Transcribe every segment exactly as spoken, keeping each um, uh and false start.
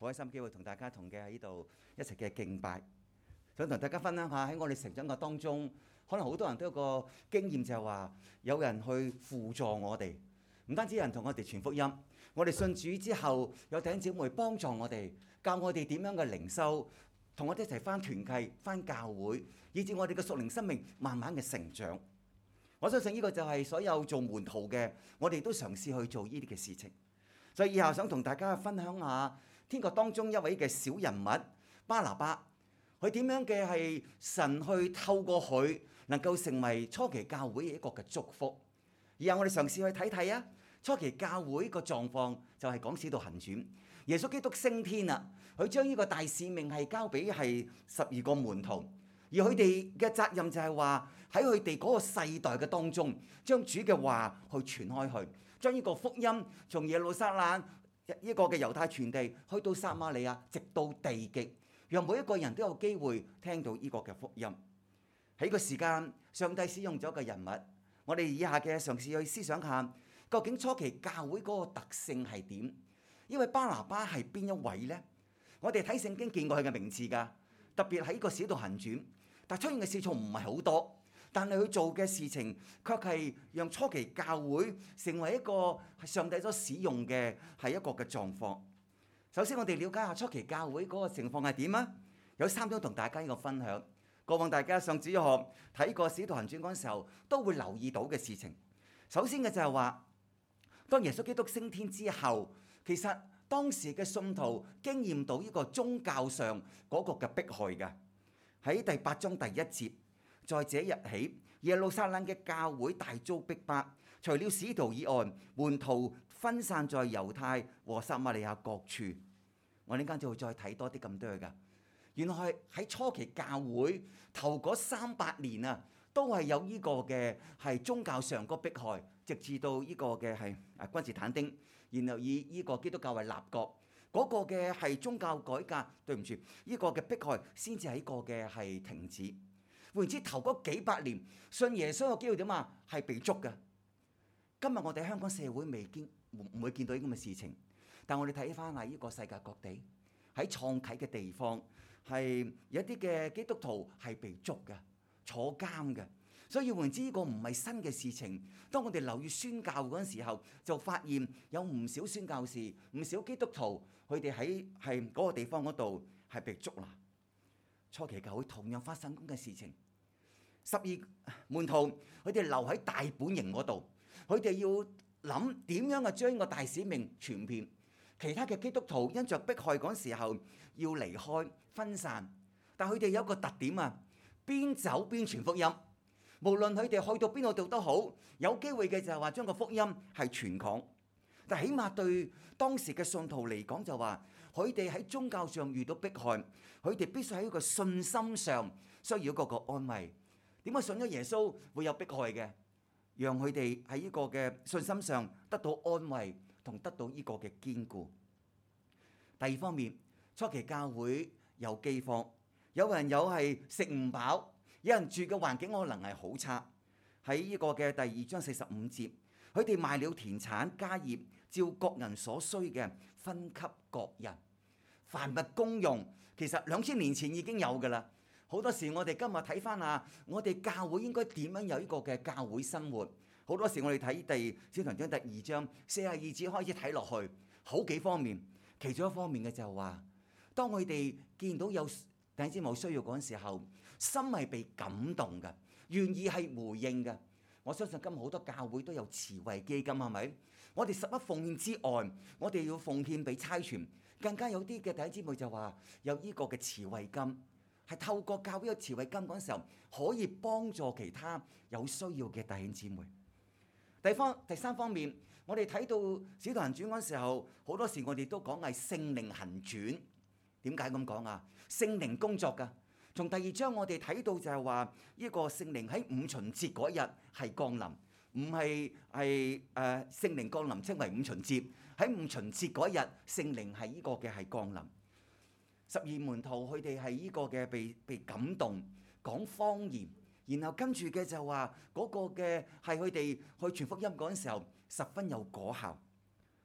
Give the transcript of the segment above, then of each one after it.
好開心機會同大家同嘅喺呢度一齊嘅敬拜，想同大家分享下喺我哋成長嘅當中，可能好多人都有個經驗就係話有人去輔助我哋，唔單止有人同我哋傳福音，我哋信主之後有弟兄姊妹幫助我哋，教我哋點樣嘅靈修，同我哋一齊返團契、返教會，以致我哋嘅屬靈生命慢慢嘅成長。我相信呢個就係所有做門徒嘅，我哋都嘗試去做呢啲嘅事情。所以以下想同大家分享下天國當中一位嘅小人物巴拿巴，佢點樣嘅係神去透過佢能夠成為初期教會嘅一個嘅祝福。以下我哋嘗試去睇睇啊，初期教會個狀況就係講使徒行傳，耶穌基督升天啦，佢將呢個大使命係交俾係十二個門徒。而佢哋嘅責任就係話喺佢哋嗰個世代嘅當中，將主嘅話去傳開去，將呢個福音從耶路撒冷呢個嘅猶太傳地去到撒瑪利亞，直到地極，讓每一個人都有機會聽到呢個嘅福音。喺個時間，上帝使用咗一個人物，我哋以下嘅嘗試去思想下，究竟初期教會嗰個特性係點？呢位巴拿巴係邊一位呢？我哋睇聖經見過佢嘅名字㗎，特別喺個使徒行傳。但出現嘅事情唔係好多，但係佢做嘅事情卻係讓初期教會成為一個上帝所使用嘅係一個嘅狀況。首先我哋了解下初期教會嗰個情況係點啊？有三種同大家呢個分享。過往大家上主日學睇過使徒行傳嗰陣時候都會留意到嘅事情。首先嘅就係話，當耶穌基督升天之後，其實當時嘅信徒經驗到呢個宗教上嗰個嘅迫害嘅。喺第八章第一節，在這日起，耶路撒冷嘅教會大遭逼迫，除了使徒以外，門徒分散在猶太和撒瑪利亞各處。我呢間就會再睇多啲咁多嘅。原來係喺初期教會頭嗰三百年啊，都係有呢個嘅係宗教上個迫害，直至到呢個嘅係啊君士坦丁，然後以呢個基督教為立國。嗰個嘅係宗教改革，對唔住，呢個嘅迫害先至喺個嘅係停止。換言之，頭嗰幾百年信耶穌嘅機會點啊？係被捉嘅。今日我哋香港社會未見唔會見到呢咁嘅事情，但我哋睇翻喺呢個世界各地喺創啟嘅地方，係有一啲嘅基督徒係被捉嘅，坐監嘅。所以換言之，呢個唔係新嘅事情。當我哋留意宣教嗰陣時候，就發現有唔少宣教士、唔少基督徒，佢哋喺係嗰個地方嗰度係被捉拿。初期教會同樣發生咁嘅事情。十二門徒佢哋留喺大本營嗰度，佢哋要諗點樣啊將呢個大使命傳遍。其他嘅基督徒因着迫害嗰陣時候要離開分散，但佢哋有一個特點啊，邊走邊傳福音。無論佢哋去到邊度度都好，有機會嘅就係話將個福音係傳講。但起碼對當時嘅信徒嚟講就話，佢哋喺宗教上遇到迫害，佢哋必須喺一個信心上需要一個個安慰。點解信咗耶穌會有迫害嘅？讓佢哋喺呢個嘅信心上得到安慰同得到呢個嘅堅固。第二方面，初期教會有饑荒，有人有係食唔飽。有人住嘅環境可能係好差，喺呢個嘅第二章四十五節，佢哋賣了田產家業，照各人所需嘅分給各人，凡物公用。其實兩千年前已經有㗎啦。好多時我哋今日睇翻啊，我哋教會應該點樣有呢個嘅教會生活？好多時我哋睇第使徒行傳第二章四十二節開始睇落去，好幾方面。其中一方面嘅就係話，當佢哋見到有弟兄姊妹冇需要嗰陣時候，心係被感動嘅，願意係回應嘅。我相信今日好多教會都有慈惠基金，係咪？我哋十一奉獻之外，我哋要奉獻俾差傳，更加有啲嘅弟兄姊妹就話有呢個嘅慈惠金，係透過教會有慈惠金嗰陣時候，可以幫助其他有需要嘅弟兄姊妹。第方第三方面，我哋睇到使徒行傳嗰陣時候，好多時我哋都講係聖靈行傳。點解咁講啊？聖靈工作㗎。從第二章我哋睇到就係話，呢個聖靈喺五旬節嗰日係降臨，唔係係誒聖靈降臨稱為五旬節。喺五旬節嗰日，聖靈係呢個嘅係降臨。十二門徒佢哋係呢個嘅被被感動，講方言，然後跟住嘅就話嗰個嘅係佢哋去傳福音嗰陣時候十分有果效。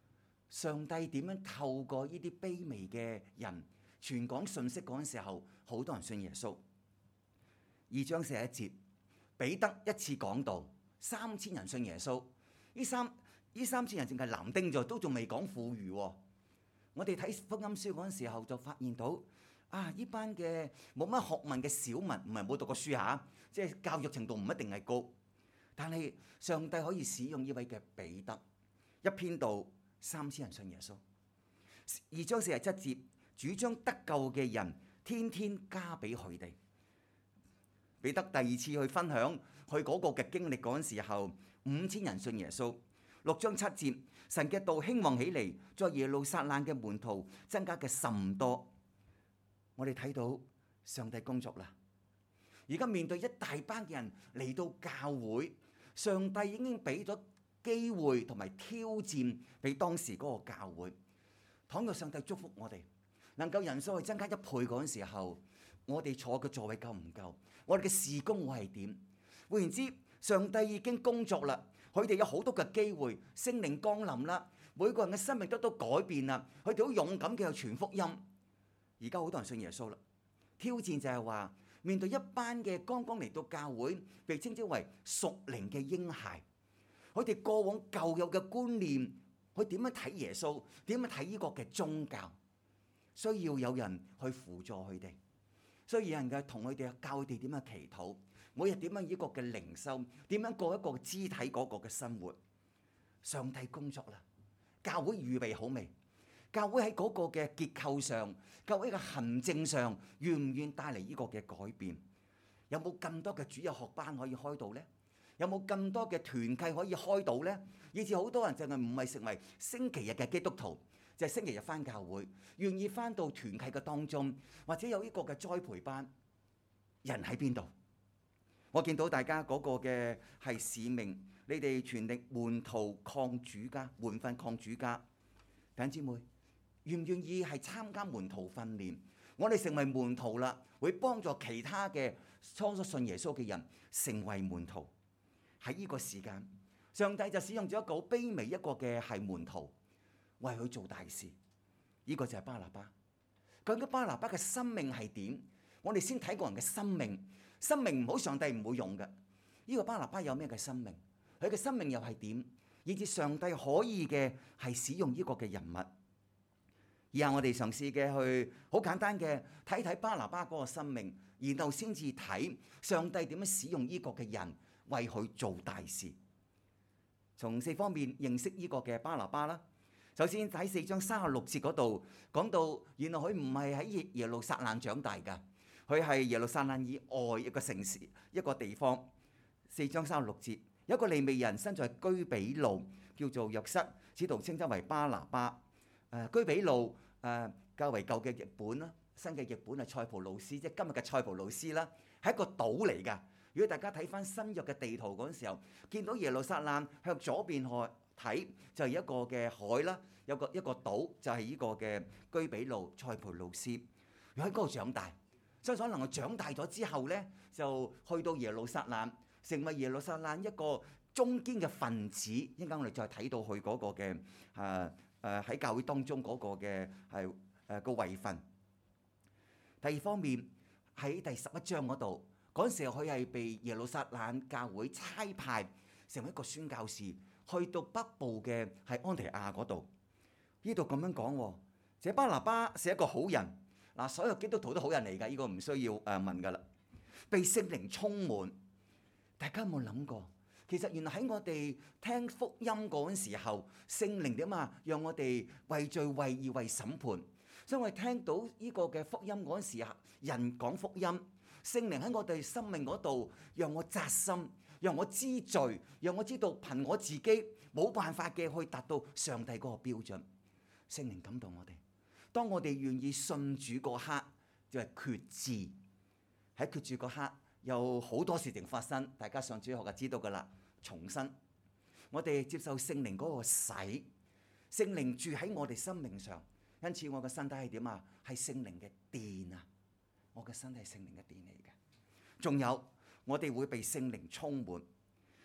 上帝點樣透過呢啲卑微嘅人傳講信息嗰陣時候，好多人信耶穌。二章四十一節，彼得一次講道，三千人信耶穌。呢三呢三千人淨係男丁咗，都仲未講婦孺喎。我哋睇福音書嗰陣時候就發現到，啊！呢班嘅冇乜學問嘅小民，唔係冇讀過書嚇，即係教育程度唔一定係高，但係上帝可以使用呢位嘅彼得，一篇道三千人信耶穌。二章四十七節，主將得救嘅人天天加俾佢哋。彼得第二次去分享佢嗰個嘅經歷嗰陣時候，五千人信耶穌。六章七節，神嘅道興旺起嚟，在耶路撒冷嘅門徒增加嘅甚多。我哋睇到上帝工作啦。而家面對一大班嘅人嚟到教會，上帝已經俾咗機會同埋挑戰俾當時嗰個教會。倘若上帝祝福我哋，能夠人數去增加一倍嗰陣時候，我哋坐嘅座位夠唔夠？我哋嘅事工會係點？換言之，上帝已經工作啦，佢哋有好多嘅機會，聖靈降臨啦，每個人嘅生命得到改變啦，佢哋好勇敢嘅去傳福音。而家好多人信耶穌啦，挑戰就係話面對一班嘅剛剛嚟到教會，被稱之為屬靈嘅嬰孩，佢哋過往舊有嘅觀念，佢點樣睇耶穌，點樣睇呢個嘅宗教，需要有人去輔助佢哋，需要有人嘅同佢哋教佢哋點樣祈禱，每日點樣呢個嘅靈修，點樣過一個肢體嗰個嘅生活。上帝工作啦，教會預備好未？教會喺嗰個嘅結構上，教會嘅行政上，願唔願帶嚟呢個嘅改變？有冇更多嘅主日學班可以開到呢？有冇更多嘅團契可以開到呢？以至好多人淨係唔係成為星期日嘅基督徒，就係星期日返教會，願意返到團契嘅當中，或者有呢個嘅栽培班。人喺邊度？我見到大家嗰個嘅係使命，你哋全力門徒抗主家，門訓抗主家。弟兄姊妹，願唔願意係參加門徒訓練？我哋成為門徒啦，會幫助其他嘅初初信耶穌嘅人成為門徒。喺呢個時間，上帝就使用咗一個好卑微一個嘅係門徒，為佢做大事。呢個就係巴拿巴。究竟巴拿巴嘅生命係點？我哋先睇個人嘅生命。生命唔好，上帝唔會用嘅。呢個巴拿巴有咩嘅生命？佢嘅生命又係點？以至上帝可以嘅係使用呢個嘅人物。以下我哋嘗試嘅去好簡單嘅睇睇巴拿巴嗰個生命，然後先至睇上帝點樣使用呢個嘅人為佢做大事。從四方面認識呢個嘅巴拿巴啦。首先喺四章三十六節嗰度講到，原來佢唔係喺耶路撒冷長大㗎，佢係耶路撒冷以外一個城市一個地方。四章三十六節，有一個利未人身在居比路，叫做約瑟，使徒稱之為巴拿巴。誒、呃、居比路誒、呃、較為舊嘅譯本啦，新嘅譯本係塞浦路斯，即係今日嘅塞浦路斯啦，係一個島嚟㗎。如果大家睇翻新約嘅地圖嗰陣時候，見到耶路撒冷向左邊睇就係一個嘅海啦，有個一個島就係呢個嘅居比路塞浦路斯。如果喺嗰度長大，所以可能我長大咗之後咧，就去到耶路撒冷，成為耶路撒冷一個中堅嘅分子。一陣間我哋再睇到佢嗰個嘅誒誒喺教會當中嗰個嘅係誒個位份。第二方面喺第十一章嗰度，嗰陣時候佢係被耶路撒冷教會差派成為一個宣教士，去到北部嘅係安提亞嗰度。呢度咁樣講喎，這巴拿巴是一個好人。嗱，所有基督徒都好人嚟㗎，呢個唔需要誒問㗎啦。被聖靈充滿，大家有冇諗過？其實原來喺我哋聽福音嗰陣時候，聖靈點啊，讓我哋為罪、為義、為審判。所以我哋聽到呢個嘅福音嗰陣時候，人講福音，聖靈喺我哋生命嗰度，讓我扎心，讓我知罪，讓我知道憑我自己冇辦法嘅去達到上帝嗰個標準。聖靈感動我哋。當我哋願意信主嗰刻，就係決志。喺決志嗰刻，有好多事情發生。大家上主學就知道㗎啦。重生，我哋接受聖靈嗰個洗，聖靈住喺我哋生命上。因此我嘅身體係點啊？係聖靈嘅殿啊！我嘅身體係聖靈嘅殿嚟嘅。仲有，我哋會被聖靈充滿。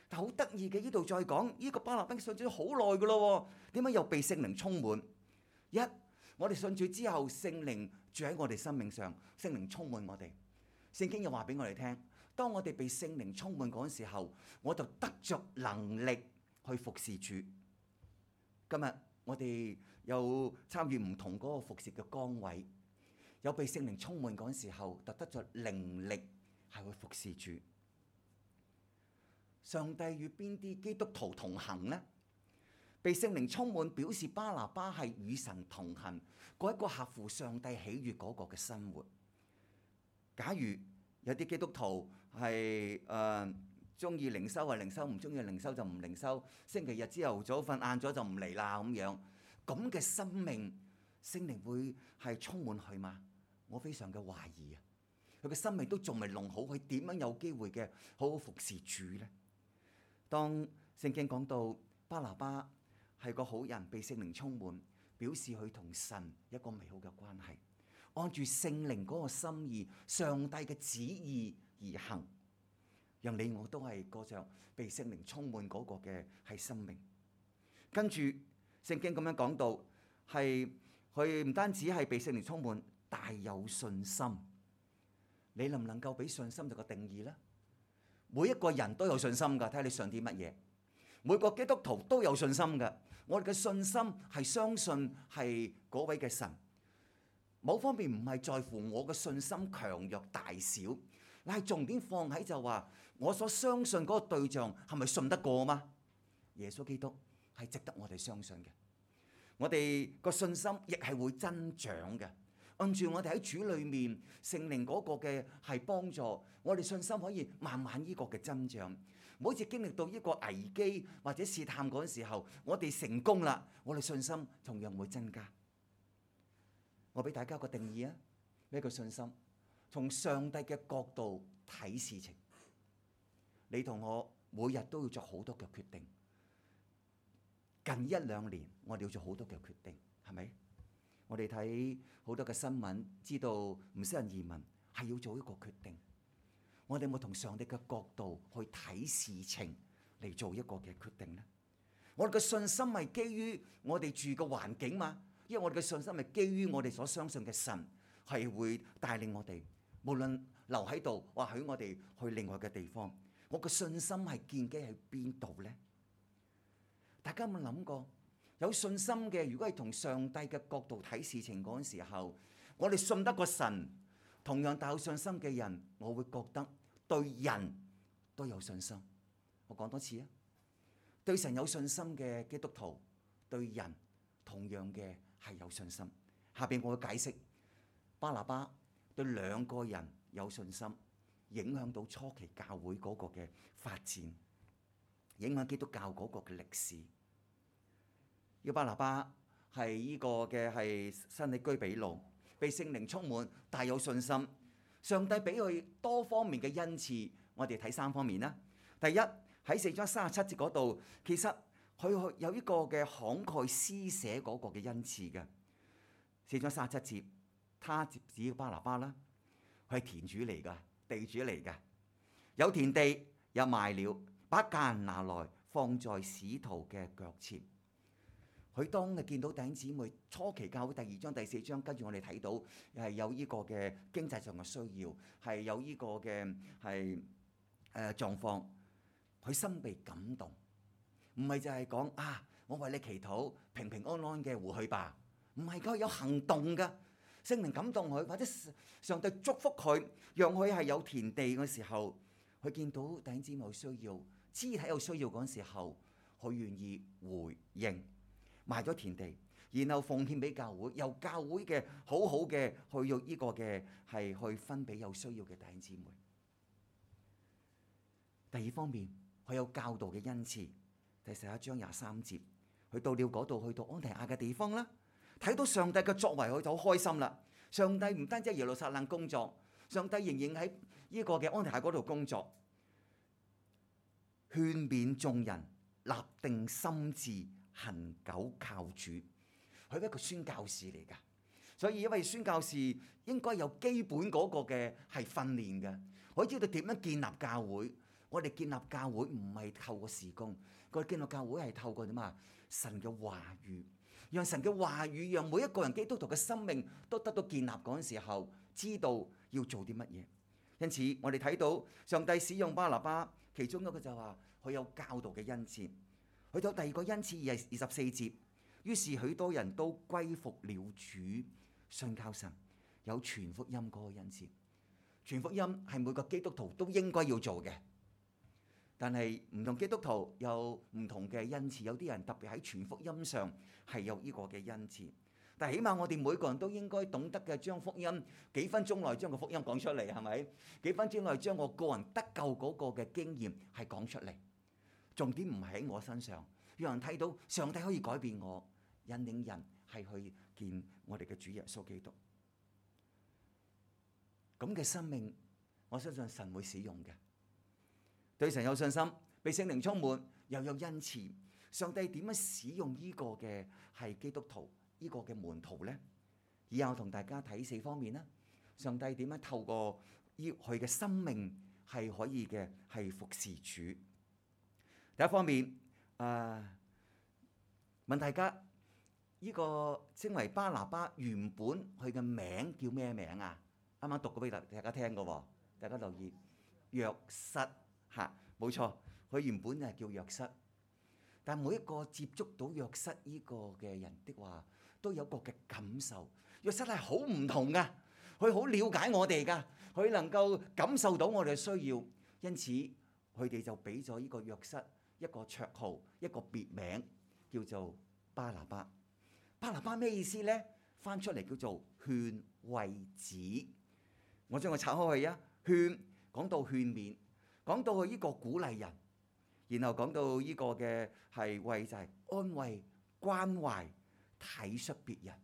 但好得意嘅，呢度再講，呢、這個巴拿巴信主好耐噶咯，點解又被聖靈充滿？一，我哋信主之後，聖靈住喺我哋生命上，聖靈充滿我哋。聖經又話俾我哋聽，當我哋被聖靈充滿嗰陣時候，我就得着能力去服侍主。今日我哋有參與唔同嗰個服侍嘅崗位，有被聖靈充滿嗰陣時候，就得着靈力係去服侍主。上帝與邊啲基督徒同行呢？被聖靈充滿表示巴拿巴係與神同行，嗰一個合乎上帝喜悅嗰個嘅生活。假如有啲基督徒係誒中意靈修係靈修，唔中意靈修就唔靈修，星期日朝頭早瞓晏咗就唔嚟啦咁樣，咁嘅生命聖靈會係充滿佢嗎？我非常嘅懷疑啊！佢嘅生命都仲未弄好，佢點樣有機會嘅好好服侍主呢？當聖經講到巴拿巴係個好人，被聖靈充滿，表示佢同神一個美好嘅關係，按住聖靈嗰個心意、上帝嘅旨意而行，讓你我都係過着被聖靈充滿嗰個嘅係生命。跟住聖經咁樣講到，係佢唔單止係被聖靈充滿，大有信心。你能唔能夠俾信心就個定義呢？每一個人都有信心㗎，睇下你信啲乜嘢。每個基督徒都有信心㗎。我哋嘅信心係相信係嗰位嘅神。某方面唔係在乎我嘅信心強弱大小，但係重點放喺就話我所相信嗰個對象係咪信得過嗎？耶穌基督係值得我哋相信嘅。我哋個信心亦係會增長嘅。按住我哋喺主裏面聖靈嗰個嘅係幫助，我哋信心可以慢慢呢個嘅增長。唔好似經歷到呢個危機或者試探嗰陣時候，我哋成功啦，我哋信心同樣會增加。我俾大家個定義啊，咩叫信心？從上帝嘅角度睇事情。你同我每日都要做好多嘅決定。近一兩年我哋要做好多嘅決定，係咪？我哋睇好多嘅新聞，知道唔少人移民係要做一個決定。我哋有冇同上帝嘅角度去睇事情嚟做一個嘅決定呢？我哋嘅信心係基於我哋住嘅環境嘛？因為我哋嘅信心係基於我哋所相信嘅神係會帶領我哋，無論留喺度或許我哋去另外嘅地方。我嘅信心係建基喺邊度呢？大家有冇諗過？有信心嘅，如果係同上帝嘅角度睇事情嗰陣時候，我哋信得過神，同樣大有信心嘅人，我會覺得對人都有信心。我講多次啊，對神有信心嘅基督徒，對人同樣嘅係有信心。下邊我會解釋巴拿巴對兩個人有信心，影響到初期教會嗰個嘅發展，影響基督教嗰個嘅歷史。呢個巴拿巴係呢個嘅係新里居比路，被聖靈充滿，大有信心。上帝俾佢多方面嘅恩賜，我哋睇三方面啦。第一，喺四章三十七節嗰度，其實佢有呢個嘅慷慨施捨嗰個嘅恩賜嘅。四章三十七節，他指巴拿巴啦，佢係田主嚟㗎，地主嚟㗎，有田地又賣了，把價拿來放在使徒嘅腳前。佢當佢見到弟兄姊妹初期教會第二章第四章，跟住我哋睇到係有呢個嘅經濟上嘅需要，係有呢個嘅係誒狀況，佢心被感動，唔係就係講啊，我為你祈禱，平平安安嘅回去吧，唔係，佢有行動㗎，聖靈感動佢，或者上帝祝福佢，讓佢係有田地嘅時候，佢見到弟兄姊妹有需要，肢體有需要嗰陣時候，佢願意回應。賣咗田地，然後奉獻俾教會，由教會嘅好好嘅去用呢個嘅係去分俾有需要嘅弟兄姊妹。第二方面，佢有教導嘅恩賜。第十一章廿三節，佢到了嗰度，去到安提亞嘅地方啦，睇到上帝嘅作為，佢就好開心啦。上帝唔單止喺耶路撒冷工作，上帝仍然喺呢個嘅安提亞嗰度工作，勸勉眾人立定心志，恒久靠主。佢係一個宣教士嚟㗎，所以因為宣教士應該有基本嗰個嘅係訓練嘅，我知道點樣建立教會， 我哋建立教會唔係透過事工，我哋建立教會係透過點啊？神嘅話語，讓神嘅話語，讓每一個人基督徒嘅生命都得到建立嗰陣時候，知道要做啲乜嘢。因此，我哋睇到上帝使用巴拿巴，其中一個就話佢有教導嘅恩賜。去到第二個恩賜係二十四節，於是許多人都歸服了主，信靠神，有傳福音嗰個恩賜。傳福音係每個基督徒都應該要做嘅，但係唔同基督徒有唔同嘅恩賜，有啲人特別喺傳福音上係有呢個嘅恩賜。但係起碼我哋每個人都應該懂得嘅，將福音幾分鐘內將個福音講出嚟，係咪？幾分鐘內將我個人得救嗰個嘅經驗係講出嚟。重點唔係喺我身上，讓人睇到上帝可以改變我，引領人係去見我哋嘅主耶穌基督。咁嘅生命，我相信神會使用嘅。對神有信心，被聖靈充滿，又有恩賜。上帝點樣使用呢個嘅係基督徒？呢個嘅門徒呢，以後同大家睇四方面啦。上帝點樣透過呢佢嘅生命係可以嘅係服侍主？第一方面，誒、呃、問大家，呢、這個稱為巴拿巴原本佢嘅名叫咩名啊？啱啱讀過俾大大家聽嘅喎，大家留意約瑟嚇，冇錯，佢原本係叫約瑟。但每一個接觸到約瑟呢個嘅人的話，都有個嘅感受。約瑟係好唔同噶，佢好了解我哋噶，佢能夠感受到我哋嘅需要，因此佢哋就俾咗呢個約瑟一個綽號，一個別名，叫做巴拿巴。巴拿巴咩意思呢？翻出嚟叫做勸慰子。我將佢拆開去啊，勸講到勸勉，講到佢呢個鼓勵人，然後講到呢個嘅係慰就係安慰、關懷、體恤別人。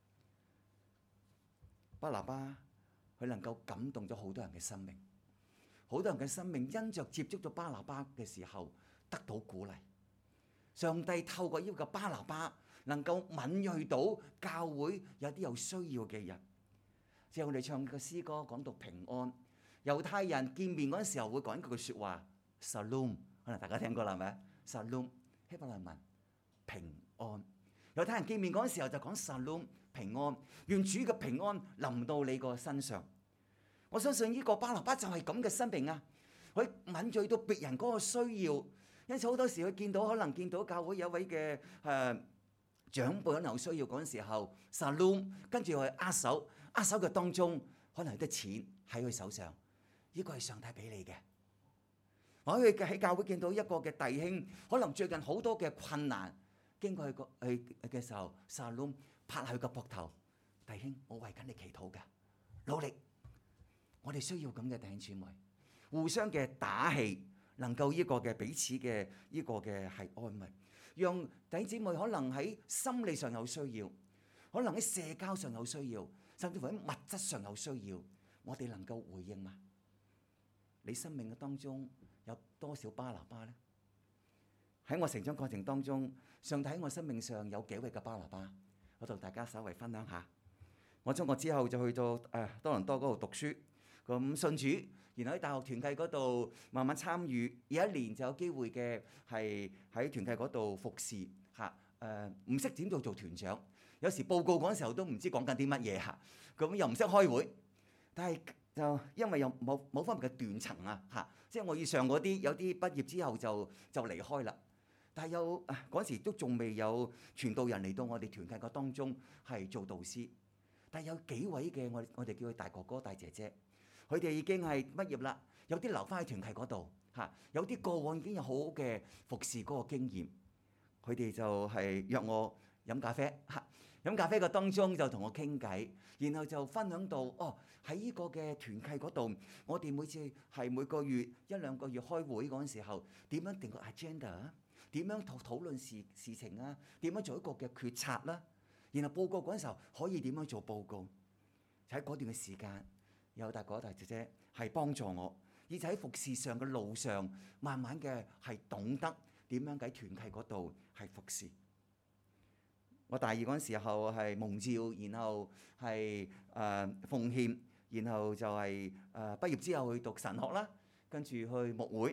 巴拿巴佢能夠感動咗好多人嘅生命，好多人嘅生命因着接觸到巴拿巴嘅時候得到鼓勵。上帝透過呢個巴拿巴能夠敏銳到教會有啲有需要嘅人。即係我哋唱嘅詩歌講到平安，猶太人見面嗰陣時候會講一句説話 Shalom， 可能大家聽過啦，係咪 Shalom 希伯來文平安。猶太人見面嗰陣時候就講 Shalom 平安，願主嘅平安臨到你個身上。我相信呢個巴拿巴就係咁嘅生命啊！佢敏銳到別人嗰個需要，因此好多時佢見到可能見到教會有位嘅誒、呃、長輩可能有需要嗰陣時候 Shalom， 跟住佢握手。握手嘅當中，可能有啲錢喺佢手上，呢個係上帝俾你嘅。我可以喺教會見到一個嘅弟兄，可能最近好多嘅困難，經過佢去嘅時候，Shalom拍下佢個膊頭，弟兄，我為緊你祈禱㗎，努力。我哋需要咁嘅弟兄姊妹，互相嘅打氣，能夠呢個嘅彼此嘅呢個嘅係安慰，讓弟兄姊妹可能喺心理上有需要，可能喺社交上有需要。甚至乎喺物質上有需要，我哋能夠回應嗎？你生命嘅當中有多少巴拿巴呢？喺我成長過程當中，上帝喺我生命上有幾位嘅巴拿巴？我同大家稍微分享下。我中學之後就去到誒、呃、多倫多嗰度讀書，咁信主，然後喺大學團契嗰度慢慢參與，有一年就有機會嘅係喺團契嗰度服侍嚇，誒唔識點做做團長。有時報告嗰陣時候都唔知講緊啲乜嘢嚇，咁又唔識開會，但係就因為有某某方面嘅斷層啊嚇，即係我以上嗰啲有啲畢業之後就就離開啦，但係有嗰時都仲未有傳道人嚟到我哋團契個當中係做導師，但係有幾位嘅我我哋叫佢大哥哥大姐姐，佢哋已經係畢業啦，有啲留翻喺團契嗰度嚇，有啲過往已經有好好嘅服侍嗰個經驗，佢哋就係約我飲咖啡嚇。飲咖啡嘅當中就同我傾偈，然後就分享到哦喺呢個嘅團契嗰度，我哋每次係每個月一兩個月開會嗰陣時候，點樣定個 agenda 啊？點樣討討論事事情啊？點樣做一個嘅決策啦？然後報告嗰陣時候可以點樣做報告？喺嗰段嘅時間，有大哥大姐姐係幫助我，而且喺服侍上嘅路上，慢慢嘅係懂得點樣喺團契嗰度係服侍。我大二嗰陣時候係蒙召，然後係誒、呃、奉獻，然後就係、是、誒、呃、畢業之後去讀神學啦，跟住去牧會。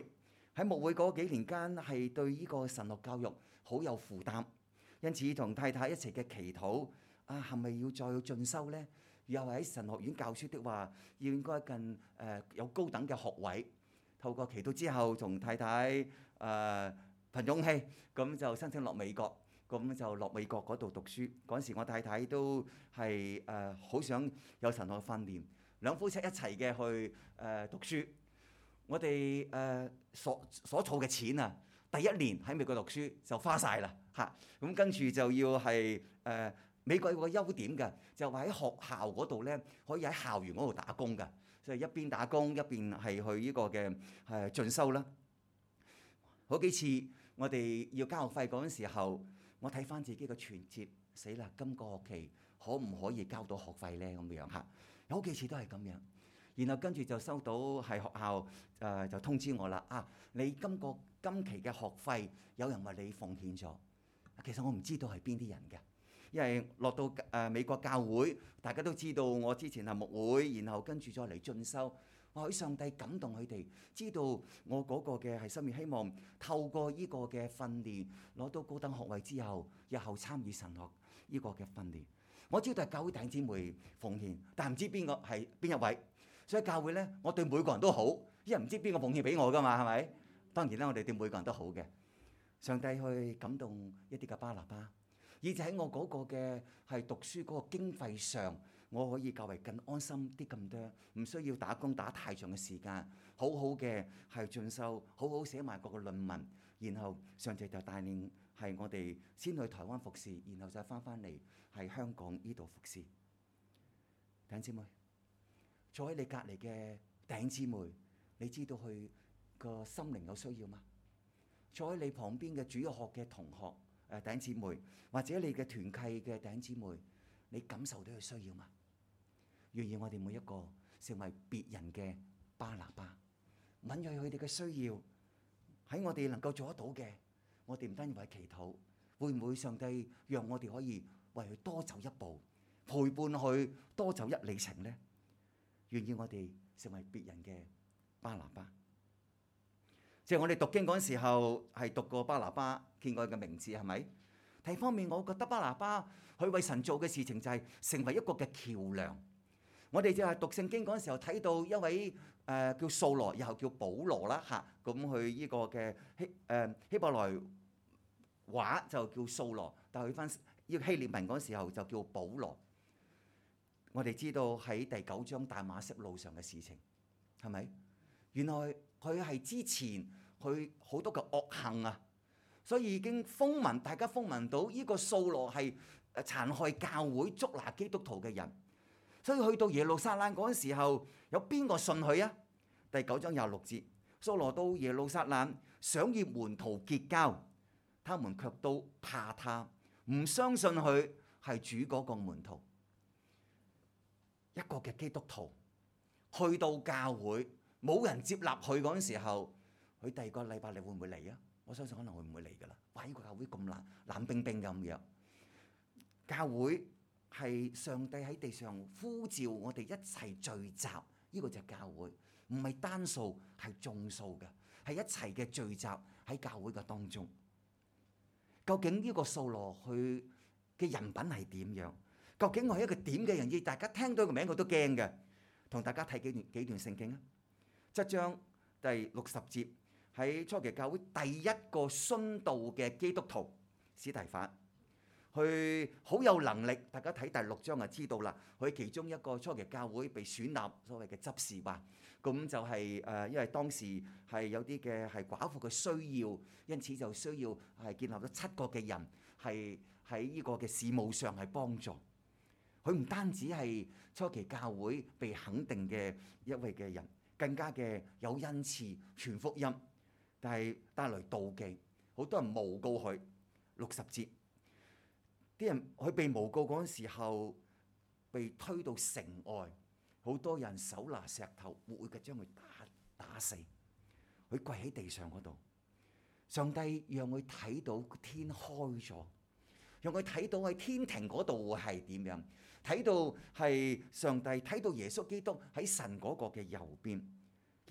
喺牧會嗰幾年間係對呢個神學教育好有負擔，因此同太太一齊嘅祈禱啊，係咪要再進修呢？又係喺神學院教書的話，要應該更誒、呃、有高等嘅學位。透過祈禱之後，同太太誒憑勇氣咁就申請落美國，咁就落美國嗰度讀書。嗰陣時我太太都係誒好想有神學訓練，兩夫妻一齊嘅去誒、呃、讀書。我哋誒、呃、所所儲嘅錢啊，第一年喺美國讀書就花晒啦嚇，咁跟住就要係誒、呃、美國有個優點嘅，就話喺學校嗰度咧可以喺校園嗰度打工嘅，所以一邊打工一邊係去呢個嘅誒進修啦。好幾次我哋要交學費嗰陣時候，我睇翻自己嘅存摺，死啦！今個學期可唔可以交到學費咧？咁樣嚇，有好幾次都係咁樣。然後跟住就收到係學校誒、呃、就通知我啦，啊，你今個今期嘅學費有人為你奉獻咗。其實我唔知道係邊啲人嘅，因為落到誒、呃、美國教會，大家都知道我之前係牧會，然後跟住再嚟進修。我喺上帝感動佢哋，知道我嗰個嘅係心意，希望透過呢個嘅訓練攞到高等學位之後，日後參與神學呢個嘅訓練。我知道係教會弟兄姊妹奉獻，但係唔知邊個係邊一位。所以教會咧，我對每個人都好，因為唔知邊個奉獻俾我噶嘛，係咪？當然啦，我哋對每個人都好嘅。上帝去感動一啲嘅巴拿巴，以至喺我嗰個嘅係讀書嗰個經費上，我可以較為更安心啲咁多，唔需要打工打太長嘅時間，好好嘅係進修，好好寫埋嗰個論文，然後上帝就帶領係我哋先去台灣服侍，然後再翻返嚟係香港呢度服侍。弟兄姊妹，坐喺你隔離嘅弟兄姊妹，你知道佢個心靈有需要嗎？坐喺你旁邊嘅主日學嘅同學誒弟兄姊妹，或者你嘅團契嘅弟兄姊妹，你感受到佢需要嗎？願意我哋每一個成為別人嘅巴拿巴，敏鋭佢哋嘅需要，喺我哋能夠做得到嘅，我哋唔單止為祈禱，會唔會上帝讓我哋可以為佢多走一步，陪伴佢多走一里程呢？願意我哋成為別人嘅巴拿巴。即係我哋讀經嗰陣時候係讀過巴拿巴，見過佢嘅名字係咪？第二方面，我覺得巴拿巴佢為神做嘅事情就係成為一個嘅橋梁。我哋就係讀聖經嗰陣時候睇到一位誒、呃、叫掃羅，然後叫保羅啦嚇，咁佢呢個嘅希誒、呃、希伯來話就叫掃羅，但係佢翻呢個希臘文嗰陣時候就叫保羅。我哋知道喺第九章大馬色路上嘅事情係咪？原來佢係之前佢好多嘅惡行啊，所以已經風聞，大家風聞到呢個掃羅係誒殘害教會、捉拿基督徒嘅人。所以去到耶路撒冷嗰陣時候，有邊個信佢啊？第九章廿六節，掃羅到耶路撒冷，想與門徒結交，他們卻都怕他，唔相信佢係主嗰個門徒。一個嘅基督徒去到教會，冇人接納佢嗰陣時候，佢第二個禮拜你會唔會嚟啊？我相信可能會唔會嚟噶啦。哇！呢個教會咁冷冷冰冰咁樣，教會係上帝喺地上呼召我哋一齊聚集，呢個就係教會，唔係單數，係眾數嘅，係一齊嘅聚集喺教會嘅當中。究竟呢個掃羅佢嘅人品係點樣？究竟我係一個點嘅人？要大家聽到個名佢都驚嘅。同大家睇幾段幾段聖經啊。七章第六十節，喺初期教會第一個殉道嘅基督徒司提反。佢好有能力，大家睇第六章就知道啦。佢其中一個初期教會被選立所謂嘅執事吧，咁就係、是、誒、呃，因為當時係有啲嘅係寡婦嘅需要，因此就需要係建立咗七個嘅人，係喺呢個嘅事務上係幫助。佢唔單止係初期教會被肯定嘅一位嘅人，更加嘅有恩賜傳福音，但係帶來妒忌，好多人誣告佢。六十節。啲人佢被誣告嗰陣時候，被推到城外，好多人手拿石頭，活活嘅將佢打打死。佢跪喺地上嗰度，上帝讓佢睇到天開咗，讓佢睇到喺天庭嗰度係點樣，睇到係上帝，睇到耶穌基督喺神嗰個嘅右邊，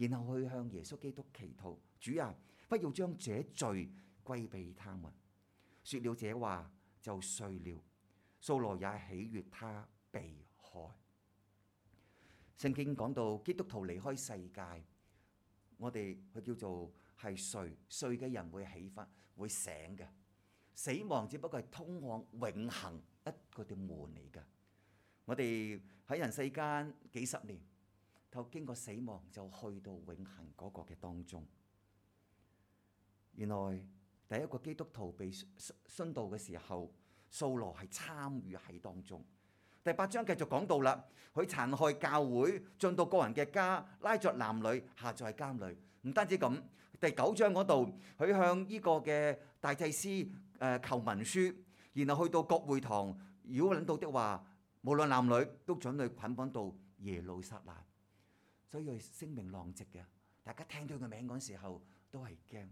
然後去向耶穌基督祈禱：主啊，不要將這罪歸俾他們。說了這話就睡了。掃羅也喜悅他被害。聖經講到基督徒離開世界，我哋佢叫做係睡，睡嘅人會起翻，會醒嘅。死亡只不過係通往永恆一個嘅門嚟㗎。我哋喺人世間幾十年，透經過死亡就去到永恆嗰個嘅當中。原來第一個基督徒被殉道嘅時候，掃羅係參與喺當中。第八章繼續講到啦，佢殘害教會，進到個人嘅家，拉着男女下在監裏。唔單止咁，第九章嗰度佢向呢個嘅大祭司誒求文書，然後去到國會堂，如果諗到的話，無論男女都準佢捆綁到耶路撒冷。所以佢聲名狼藉嘅，大家聽到佢嘅名嗰時候都係驚。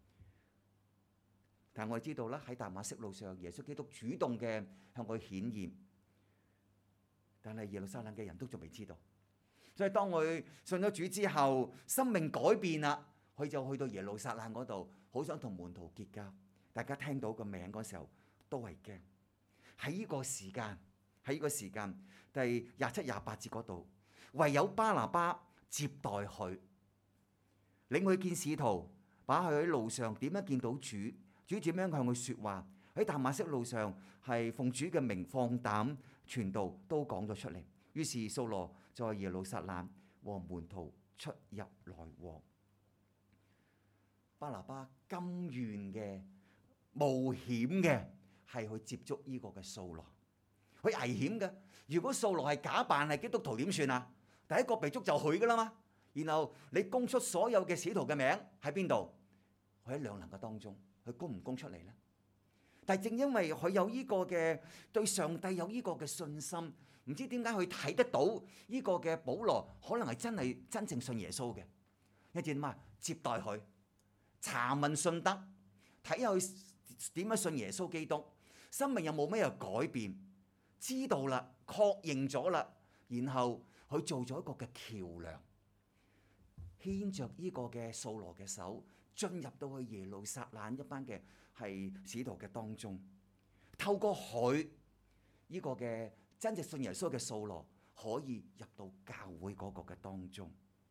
但係我哋知道啦，喺大馬色路上，耶穌基督主動嘅向佢顯現，但係耶路撒冷嘅人都仲未知道。所以當佢信咗主之後，生命改變啦，佢就去到耶路撒冷嗰度，好想同門徒結交。大家聽到個名嗰時候都係驚。喺呢個時間，喺呢個時間，第廿七廿八節嗰度，唯有巴拿巴接待佢，領佢見使徒，把佢喺路上點樣見到主。主點樣向佢説話？喺大馬色路上係奉主嘅名放膽傳道，都講咗出嚟。於是掃羅在耶路撒冷和門徒出入來往。巴拿巴甘願嘅冒險嘅係去接觸呢個嘅掃羅，佢危險嘅。如果掃羅係假扮係基督徒點算啊？第一個被捉就佢噶啦嘛。然後你供出所有嘅使徒嘅名喺邊度？佢喺兩難嘅當中。佢供唔供出嚟呢？但係正因為佢有呢個嘅對上帝有呢個嘅信心，唔知點解佢睇得到呢個嘅保羅可能係真係真正信耶穌嘅。一陣嘛接待佢，查問信德，睇下佢點樣信耶穌基督，生命有冇咩改變？知道啦，確認咗啦，然後佢做咗一個嘅橋梁，牽着呢個嘅掃羅嘅手。進入到去耶路撒冷一班嘅係使徒嘅當中，透過佢呢個嘅真正信耶穌嘅掃羅，可以入到教會嗰個嘅當中。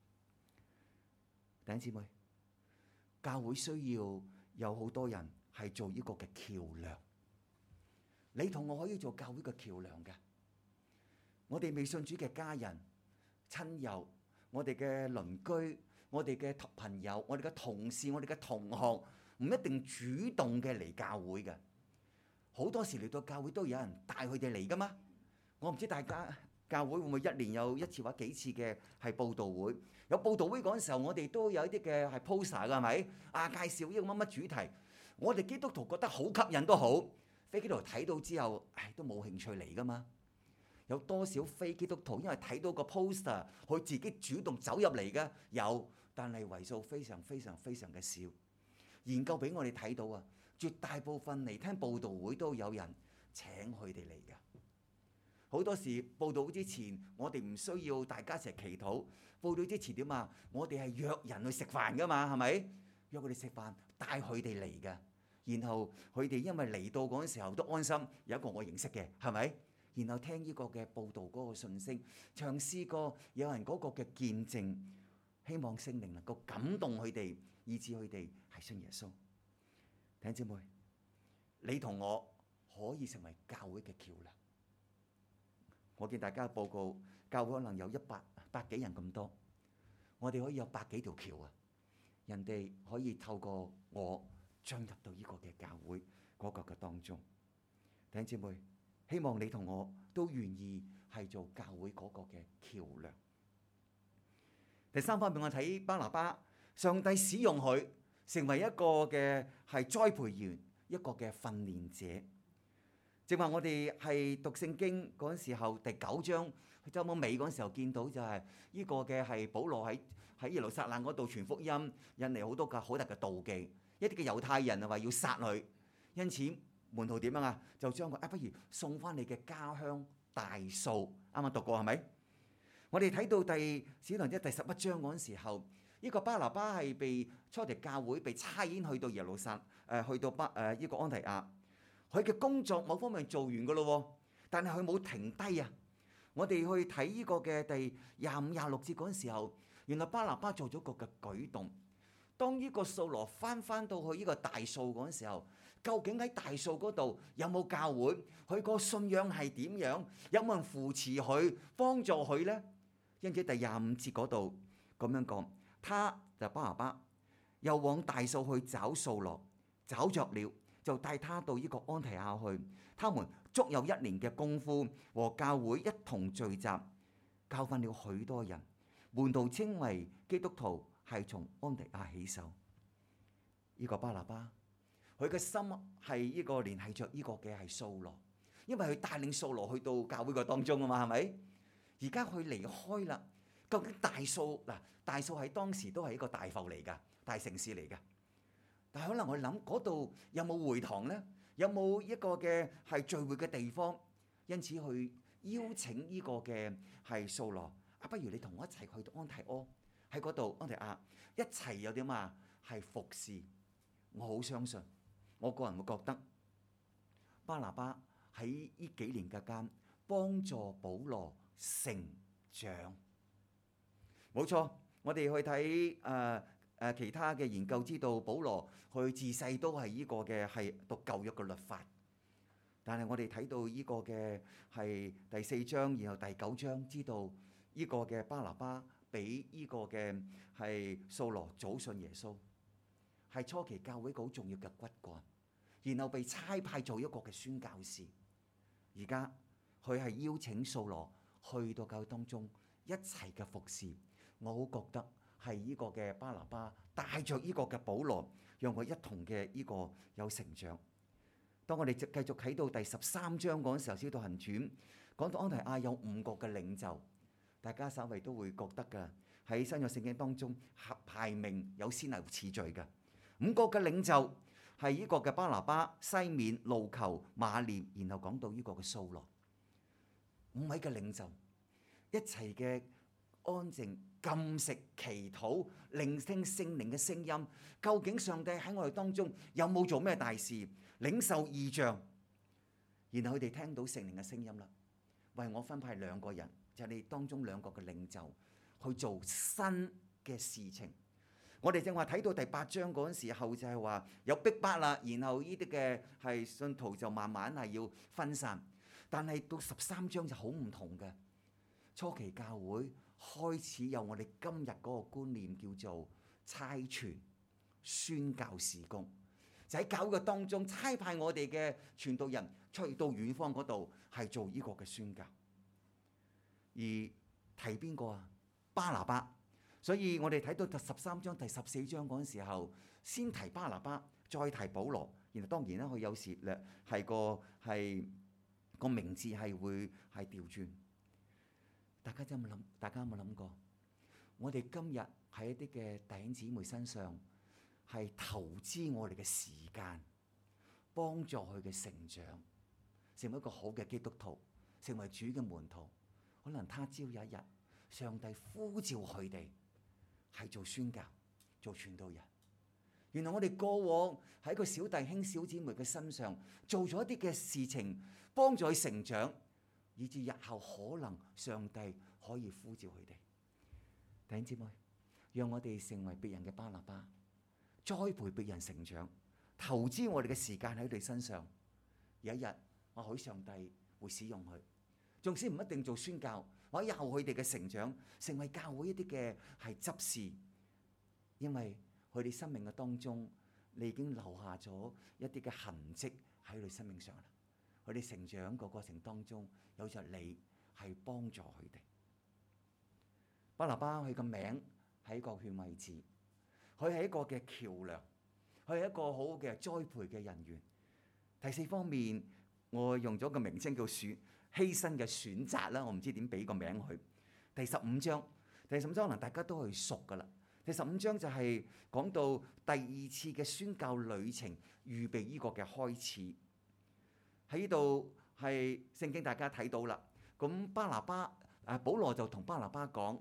弟兄姊妹，教會需要有好多人係做呢個嘅橋梁。你同我可以做教會嘅橋梁嘅。我哋未信主嘅家人、親友，我哋嘅鄰居。我哋嘅朋友、我哋嘅同事、我哋嘅同學，唔一定主動嘅嚟教會嘅。好多時嚟到教會都有人帶佢哋嚟噶嘛。我唔知大家教會會唔會一年有一次或幾次嘅係佈道會？有佈道會嗰陣時候，我哋都有一啲嘅係 poster 㗎，係咪？啊，介紹呢個乜乜主題，我哋基督徒覺得好吸引都好，非基督徒睇到之後，唉，都冇興趣嚟噶嘛。有多少非基督徒因為睇到個 poster，佢自己主動走入嚟嘅？有。但係為數非常非常非常嘅少。研究俾我哋睇到啊，絕大部分嚟聽佈道會都有人請佢哋嚟嘅。好多時佈道會之前，我哋唔需要大家一齊祈禱。佈道會之前點啊？我哋係約人去食飯噶嘛，係咪？約佢哋食飯，帶佢哋嚟嘅。然後佢哋因為嚟到嗰陣時候都安心，有一個我認識嘅，係咪？然後聽呢個嘅佈道嗰個訊息，嘗試過有人嗰個嘅見證。希望聖靈能夠感動佢哋，以致佢哋係信耶穌。弟兄姊妹，你同我可以成為教會嘅橋梁。我見大家嘅報告，教會可能有一百百幾人咁多，我哋可以有百幾條橋啊！人哋可以透過我進入到呢個嘅教會嗰個嘅當中。弟兄姊妹，希望你同我都願意係做教會嗰個嘅橋梁。第三方面，我睇巴拿巴，上帝使用佢成為一個嘅係栽培員，一個嘅訓練者。正話我哋係讀聖經嗰陣時候，第九章周末尾嗰陣時候見到就係呢個嘅係保羅喺喺耶路撒冷嗰度傳福音，引嚟好多嘅好大嘅妒忌，一啲嘅猶太人啊話要殺佢，因此門徒點樣啊？就將佢啊，不如送翻你嘅家鄉大數，啱啱讀過係咪？我哋睇到第使徒行傳第十一章嗰陣時候， 呢個巴拿巴係被初期教會被差遣去到耶路撒誒去到巴誒呢個安提亞，佢嘅工作某方面做完㗎咯，但係佢冇停低啊！我哋去睇呢個嘅第廿五、廿六節嗰陣時候，原來巴拿巴做咗個嘅舉動。當呢個掃羅翻翻到去呢個大數嗰陣時候，究竟喺大數嗰度有冇教會？佢個信仰係點樣？有冇人扶持佢、幫助佢呢？因此第廿五節嗰度咁樣講，他就巴拿巴又往大數去找掃羅，找着了，就帶他到呢個安提亞去。他們足有一年嘅功夫，和教會一同聚集，教訓了許多人。門徒稱為基督徒，係從安提亞起手。呢、這個巴拿巴，佢嘅心係呢個聯繫着呢個嘅係掃羅，因為佢帶領掃羅去到教會嘅當中啊嘛，係咪？而家佢離開啦，究竟大數嗱，大數喺當時都係一個大埠嚟㗎，大城市嚟㗎。但係可能我諗嗰度有冇會堂呢？有冇一個嘅係聚會嘅地方？因此去邀請呢個嘅係掃羅啊，不如你同我一齊去到安提阿，喺嗰度安提亞一齊有點啊係服侍。我好相信，我個人會覺得巴拿巴喺呢幾年嘅間幫助保羅成長。冇錯，我哋去睇誒誒其他嘅研究，知道保羅佢自細都係呢個嘅係讀舊約嘅律法，但係我哋睇到呢個嘅係第四章，然後第九章，知道呢個嘅巴拿巴俾呢個嘅係掃羅早信耶穌，係初期教會一個好重要嘅骨幹，然後被差派做一個嘅宣教士。而家佢係邀請掃羅去到教會當中一齊嘅服侍。我好覺得係呢個嘅巴拿巴帶着呢個嘅保羅，讓佢一同嘅呢個有成長。當我哋繼續睇到第十三章嗰陣時候，《使徒行傳》講到安提亞有五個嘅領袖，大家稍微都會覺得㗎，喺新約聖經當中排名有先後次序嘅。五個嘅領袖係呢個嘅巴拿巴、西面、路求、馬念，然後講到呢個嘅掃羅。五位嘅領袖一齊嘅安靜禁食祈禱，聆聽聖靈嘅聲音。究竟上帝喺我哋當中有冇做咩大事？領受異象，然後佢哋聽到聖靈嘅聲音啦，為我分派兩個人，就係你當中兩個嘅領袖去做新嘅事情。我哋正話睇到第八章嗰陣時候就係話有逼迫啦，然後呢啲嘅係信徒就慢慢係要分散，但係到十三章就好唔同嘅。初期教會開始有我哋今日嗰個觀念，叫做差傳宣教事工，就喺教會嘅當中差派我哋嘅傳道人出去到遠方嗰度係做呢個嘅宣教。而提邊個啊？巴拿巴。所以我哋睇到第十三章第十四章嗰陣時候，先提巴拿巴，再提保羅。然後當然啦，佢有時咧係個係個名字係會係調轉。大家有冇諗？大家有冇諗過？我哋今日喺一啲嘅弟兄姊妹身上係投資我哋嘅時間，幫助佢嘅成長，成為一個好嘅基督徒，成為主嘅門徒。可能他朝有一日，上帝呼召佢哋係做宣教、做傳道人。原來我哋過往喺個小弟兄、小姊妹嘅身上做咗一啲嘅事情，幫助佢成長，以至日後可能上帝可以呼召佢哋。弟兄姊妹，讓我哋成為別人嘅巴拿巴，栽培別人成長，投資我哋嘅時間喺佢哋身上。有一日，我許上帝會使用佢，縱使唔一定做宣教，或者以後佢哋嘅成長，成為教會一啲嘅係執事，因為佢哋生命嘅當中，你已經留下咗一啲嘅痕跡喺佢哋生命上啦。佢哋成長個過程當中，有着你係幫助佢哋。巴拿巴佢個名係一個勸慰字，佢係一個嘅橋梁，佢係一個好嘅栽培嘅人員。第四方面，我用咗個名稱叫選犧牲嘅選擇啦，我唔知點俾個名佢。第十五章，第十五章可能大家都係熟噶啦。第十五章就係講到第二次嘅宣教旅程，預備呢個嘅開始。喺呢度係聖經大家睇到啦。咁巴拿巴誒保羅就同巴拿巴講：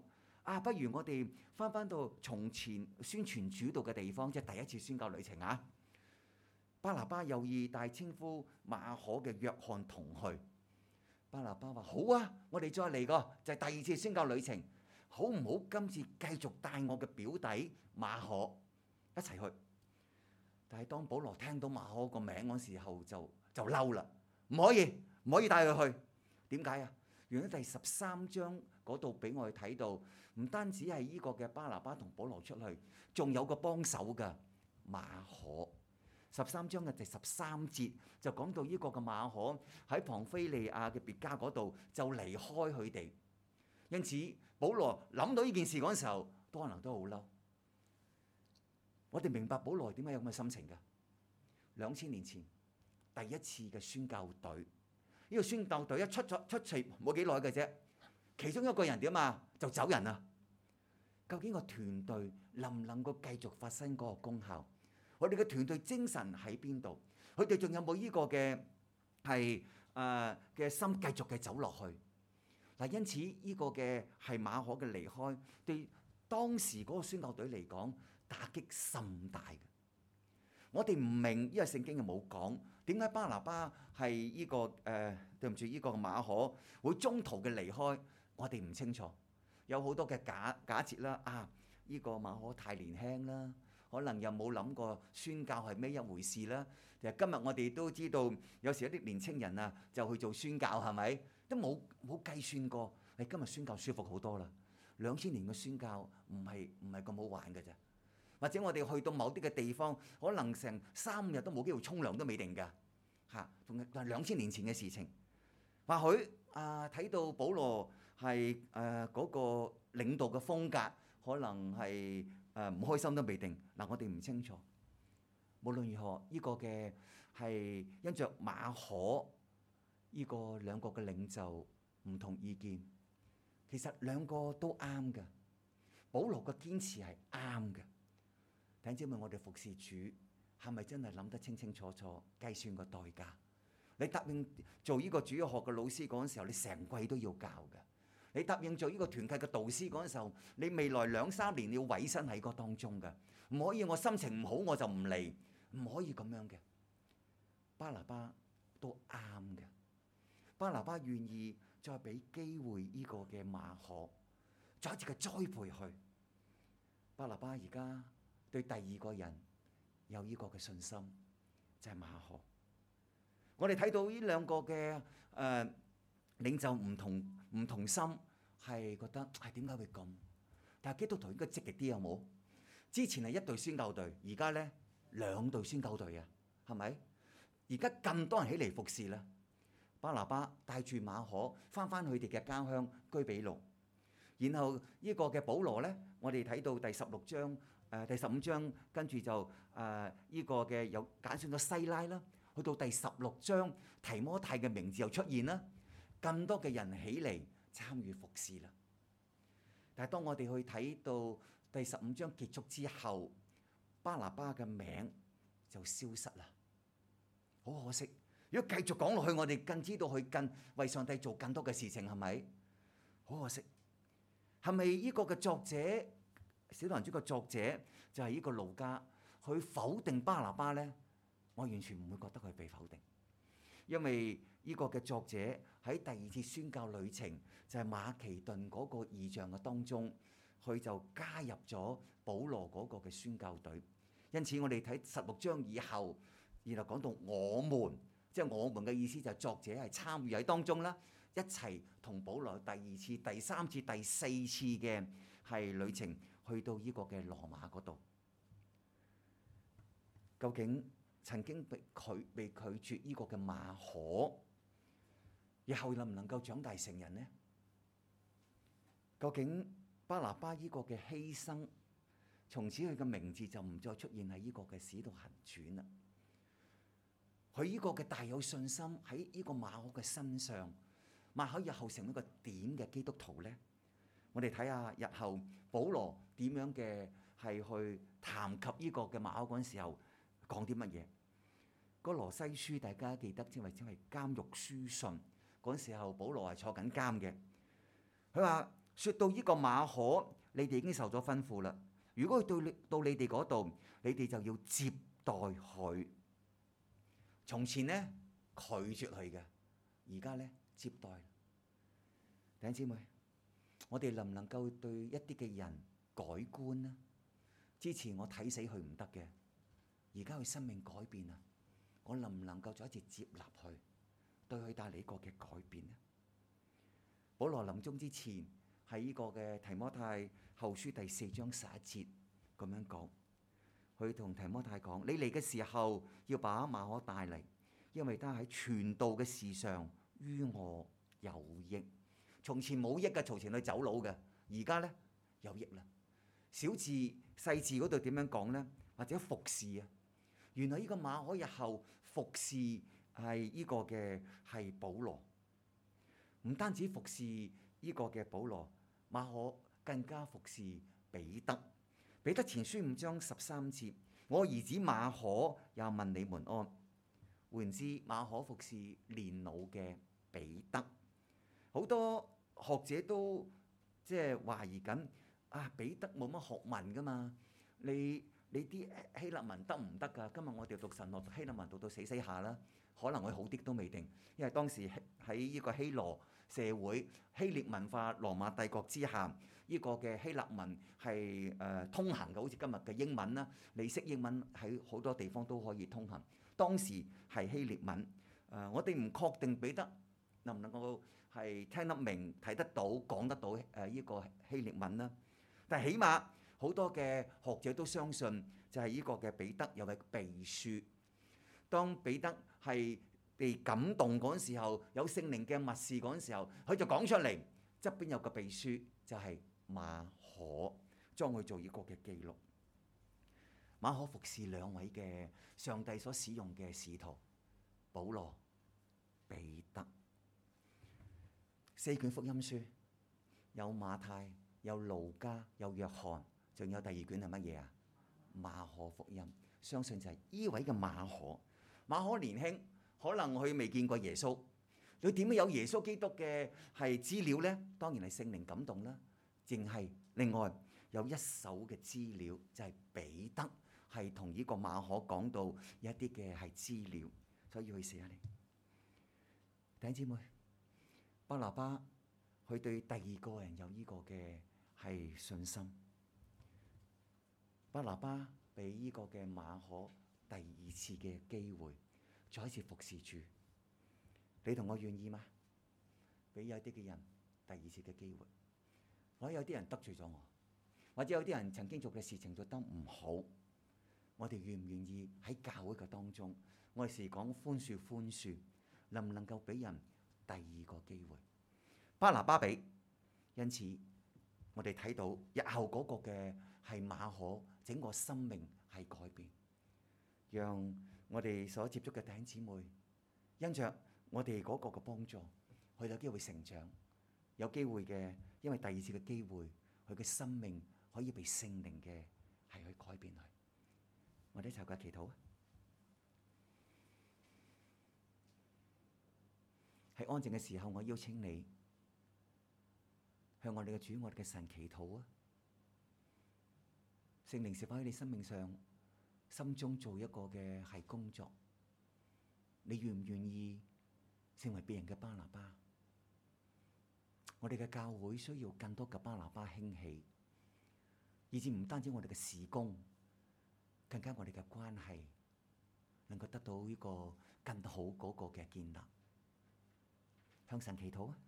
啊，不如我哋翻返到從前宣傳主道嘅地方，即係第一次宣教旅程啊。巴拿巴有意帶稱呼馬可嘅約翰同去。巴拿巴話：好啊，我哋再嚟個就係第二次宣教旅程，好唔好？今次繼續帶我嘅表弟馬可一齊去。但係當保羅聽到馬可個名嗰時候就就嬲啦，唔可以唔可以帶佢去。點解啊？原來第十三章嗰度俾我哋睇到，唔單止係呢個嘅巴拿巴同保羅出去，仲有個幫手嘅馬可。十三章嘅第十三節就講到呢個嘅馬可喺龐菲利亞嘅別家嗰度就離開佢哋，因此保羅諗到呢件事嗰陣時候，都可能都好嬲。我哋明白保羅點解有咁嘅心情㗎？兩千年前第一次嘅宣教隊，呢個宣教隊一出咗出嚟冇幾耐嘅啫，其中一個人點啊就走人啦。究竟個團隊能唔能夠繼續發生嗰個功效？我哋嘅團隊精神喺邊度？佢哋仲有冇呢個嘅係誒嘅心繼續嘅走落去？嗱，因此呢個嘅係馬可嘅離開，對當時嗰個宣教隊嚟講打擊甚大嘅。我哋唔明，因為聖經又冇講點解巴拿巴係呢個誒、呃、對唔住呢個馬可會中途嘅離開，我哋唔清楚。有好多嘅假假設啦，啊呢個馬可太年輕啦。可能又冇諗過宣教係咩一回事啦。其實今日我哋都知道，有時一啲年青人啊就去做宣教，係咪都冇冇計算過？誒，今日宣教舒服好多啦。兩千年嘅宣教唔係唔係咁好玩嘅啫。或者我哋去到某啲嘅地方，可能成三日都冇機會沖涼都未定㗎嚇。仲係兩千年前嘅事情。或許啊睇到保羅係誒嗰個領導嘅風格，可能係。誒唔開心都未定嗱，我哋唔清楚。無論如何，呢個嘅係因着馬可呢個兩個嘅領袖唔同意見，其實兩個都啱嘅。保羅嘅堅持係啱嘅。弟兄姊妹，我哋服侍主係咪真係諗得清清楚楚，計算個代價？你答應做呢個主日學嘅老師嗰陣時候，你成季都要教嘅。你答應做呢個團契嘅導師嗰陣時候，你未來兩三年你要委身喺個當中嘅，唔可以我心情唔好我就唔嚟，唔可以咁樣嘅。巴拿巴都啱嘅，巴拿巴願意再俾機會呢個嘅馬可，再一次嘅栽培佢。巴拿巴而家對第二個人有呢個嘅信心，就係馬可。我哋睇到呢兩個嘅誒。呃領袖唔同唔同心，係覺得係點解會咁？但係基督徒應該積極啲，有冇？之前係一隊宣教隊，而家咧兩隊宣教隊啊，係咪？而家更多人起嚟服侍啦。巴拿巴帶住馬可翻返佢哋嘅家鄉居比路，然後呢個嘅保羅咧，我哋睇到第十六章誒、呃、第十五章，跟住就誒呢、呃這個嘅有揀選咗西拉啦，去到第十六章提摩太嘅名字又出現啦。更多嘅人起嚟參與服侍啦，但係當我哋去睇到第十五章結束之後，巴拿巴嘅名就消失啦，好可惜。如果繼續講落去，我哋更知道佢更為上帝做更多嘅事情，係咪？好可惜，係咪呢個嘅作者《使徒行傳》嘅作者就係呢個路加，佢否定巴拿巴呢？我完全唔會覺得佢被否定，因為呢個嘅作者喺第二次宣教旅程，就係馬其頓嗰個異象嘅當中，佢就加入咗保羅嗰個嘅宣教隊。因此我哋睇十六章以後，然後講到我們，即係我們嘅意思就係作者係參與喺當中啦，一齊同保羅第二次、第三次、第四次嘅係旅程去到呢個嘅羅馬嗰度。究竟曾經被拒被拒絕呢個嘅馬可，以後能唔能夠長大成人呢？究竟巴拿巴呢個嘅犧牲，從此佢嘅名字就唔再出現喺呢個嘅使徒行傳啦。佢呢個嘅大有信心喺呢個馬可嘅身上，馬可日後成為一個點嘅基督徒呢？我哋睇下日後保羅點樣嘅係去談及呢個嘅馬可嗰陣時候講啲乜嘢？哥羅西書大家記得，稱為稱為監獄書信。嗰陣時候，保羅係坐緊監嘅。佢話：説到呢個馬可你哋已經受咗吩咐啦。如果佢到你到你哋嗰度，你哋就要接待佢。從前呢，拒絕佢嘅，而家呢，接待。弟兄姊妹，我哋能唔能夠對一啲嘅人改觀呢？之前我睇死佢唔得嘅，而家佢生命改變啦，我能唔能夠再一次接納佢，對佢帶嚟一個嘅改變呢？保羅臨終之前喺呢個嘅提摩太後書第四章十一節咁樣講，佢同提摩太講：你嚟嘅時候要把馬可帶嚟，因為他喺傳道嘅事上於我有益。從前冇益嘅，從前去走佬嘅，而家呢，有益啦。小字細字嗰度點樣講呢？或者服侍啊？原來呢個馬可日後服侍係呢個嘅係保羅，唔單止服侍呢個嘅保羅，馬可更加服侍彼得。彼得前書五章十三節：我兒子馬可也問你們安。換言之，馬可服侍年老嘅彼得。好多學者都即係懷疑緊啊，彼得冇乜學問噶嘛？你你啲希臘文得唔得㗎？今日我哋讀神學希臘文讀到死死下啦，可能會好啲都未定，因為當時喺呢個希羅社會、希臘文化、羅馬帝國之下，呢個嘅希臘文係誒通行嘅，好似今日嘅英文啦。你識英文喺好多地方都可以通行。當時係希臘文，誒我哋唔確定彼得能唔能夠係聽得明、睇得到、講得到誒呢個希臘文啦。但係起碼好多嘅學者都相信，就係呢個嘅彼得有位秘書。當彼得係被感動嗰陣時候，有聖靈嘅默示嗰陣時候，佢就講出嚟。側邊有個秘書就係馬可，將佢做呢個嘅記錄。馬可服侍兩位嘅上帝所使用嘅使徒，保羅、彼得。四卷福音書有馬太、有路加、有約翰，仲有第二卷係乜嘢啊？馬可福音。相信就係呢位嘅馬可。馬可年輕，可能佢未見過耶穌，佢點樣有耶穌基督嘅係資料呢？當然係聖靈感動啦。淨係另外有一手嘅資料，就係彼得係同呢個馬可講到一啲嘅係資料，所以要去寫下嚟。弟兄姊妹，巴拿巴佢對第二個人有呢個嘅係信心。巴拿巴俾呢個嘅馬可第二次嘅機會，再一次服侍主。你同我願意嗎？俾有啲嘅人第二次嘅機會。或者有啲人得罪咗我，或者有啲人曾經做嘅事情做得唔好，我哋願唔願意喺教會嘅當中，我哋時講寬恕寬恕，能唔能夠俾人第二個機會？巴拿巴俾，因此我哋睇到日後嗰個嘅係馬可整個生命係改變，讓我哋所接觸嘅弟兄姊妹，因着我哋嗰個嘅幫助，佢有機會成長，有機會嘅，因為第二次嘅機會，佢嘅生命可以被聖靈嘅係去改變佢。我哋一齊嘅祈禱啊！喺安靜嘅時候，我邀請你向我哋嘅主、我哋嘅神祈禱啊！聖靈是否喺你生命上、心中做一個嘅係工作？你願唔願意成為別人嘅巴拿巴？我哋嘅教會需要更多嘅巴拿巴興起，以至唔單止我哋嘅事工，更加我哋嘅關係能夠得到呢個更好嗰個嘅建立。向神祈禱啊！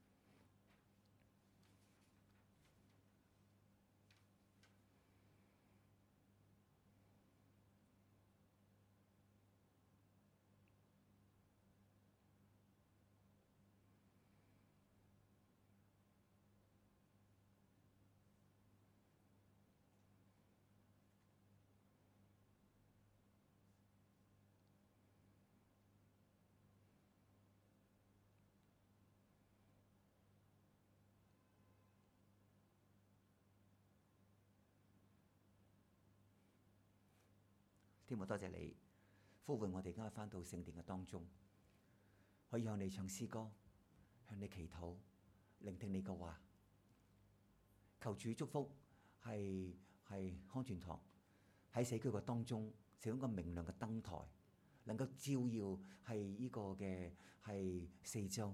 天父，多謝你呼喚我哋，而家返到聖殿嘅當中，可以向你唱詩歌，向你祈禱，聆聽你嘅話。 求主祝福係係康全堂喺社區嘅當中成為一個明亮嘅燈台，能夠照耀係呢個嘅係四周，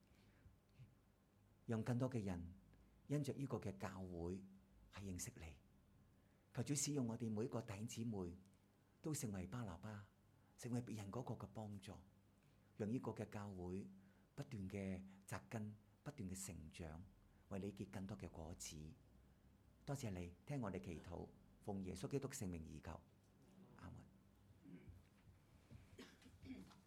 讓更多嘅人因着呢個嘅教會係認識你。求主使用我哋每一個弟兄姊妹都成為巴拿巴，成為別人嗰個嘅幫助，讓呢個嘅教會不斷嘅扎根，不斷嘅成長，為你結更多嘅果子。多謝你聽我哋祈禱，奉耶穌基督聖名而求。